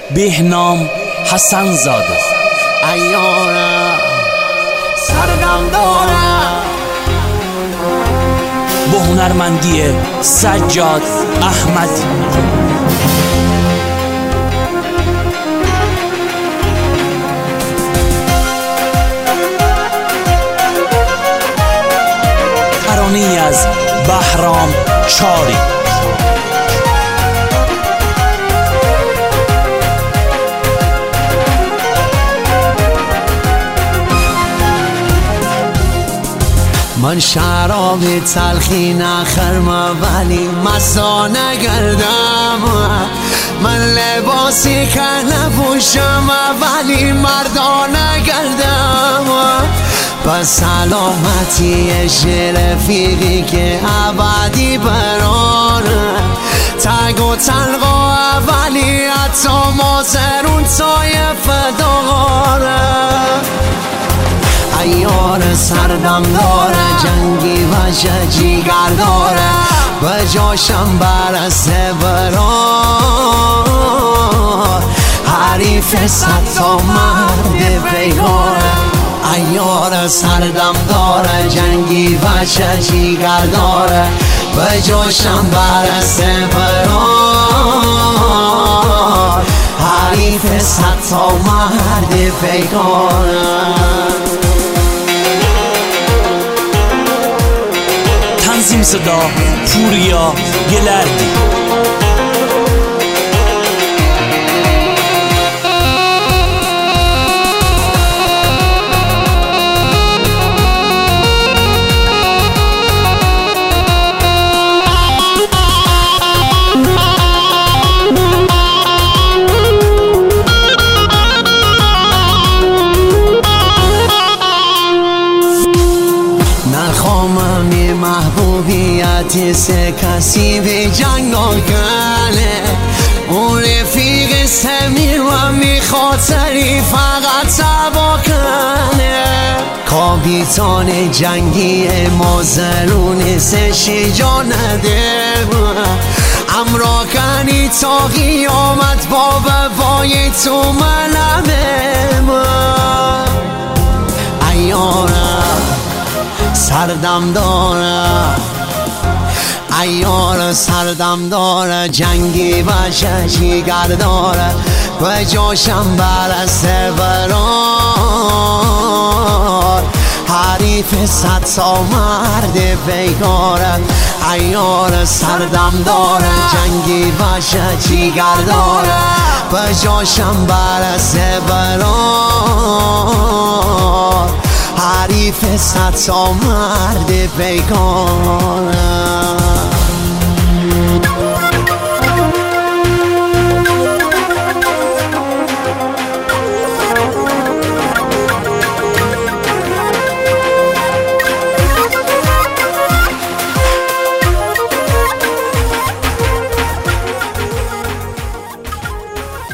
بهنام حسن زاده. ایارم سردم دارم با هنرمندی سجاد احمدی. ترانه‌ای از بهرام چاری. من شراب تلخی نخرم ولی مزا نگردم، من لباسی که نپوشم ولی مردا نگردم. پس سلامتی رفیقی که ابدی برانه، تگ و تلقا ولی حتی مازرون تای فداره. ایار سردم داره جنگی و جیگر داره، به جاشم برسه برار حریف صد تا مرد پیگاره. ایار سردم داره جنگی و جیگر داره، به جاشم برسه برار حریف صد تا مرد پیگاره. تنظیم صدا پوریا گلردی. محبوبیت سه کسی به جنگ آگله، اون رفیق سمیر و میخاطری فقط تبا کنه. کابیتان جنگی مازرون سشی جا نده، امراکنی تا قیامت با وفای تو منمه. ایارم سردم داره، ایار سردم داره جنگی و جیگر داره، به جاشم برسه برار حریف صد تا مرد پیگاره. ایار سردم داره جنگی و جیگر داره، به جاشم برسه برار حریف صد تا مرد پیگاره.